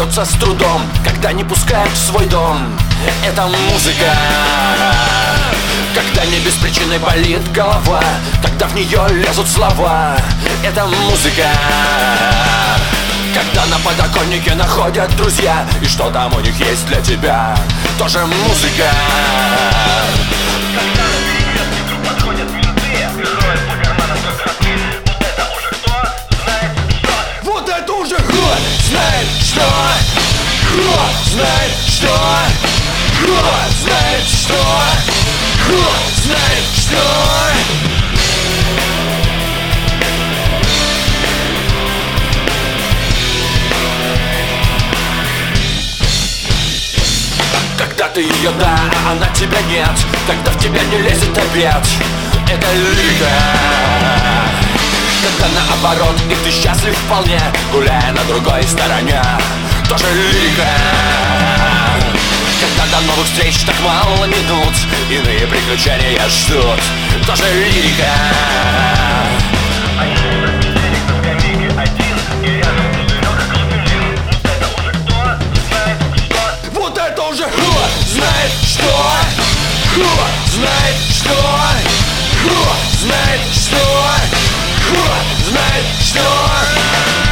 дается с трудом, когда не пускают в свой дом. Это музыка. Когда не без причины болит голова, тогда в нее лезут слова. Это музыка. Когда на подоконнике находят друзья, и что там у них есть для тебя, тоже музыка. Когда на перекрестке вдруг подходят менты, роют по карманам как кроты, вот это уже кто знает что. Вот это уже знает что. Знает что. Знает что. Когда ты ее да, а она тебя нет, тогда в тебя не лезет обед. Это лирика. Когда наоборот, и ты счастлив вполне, гуляя на другой стороне, тоже лирика. Когда до новых встреч так мало минут, иные приключения ждут, тоже лирика. А если бездельник на скамейке один, и рядом пузырек клапелин, вот это уже кто знает что. Вот это уже знает что. Знает что. Знает что. Знает что.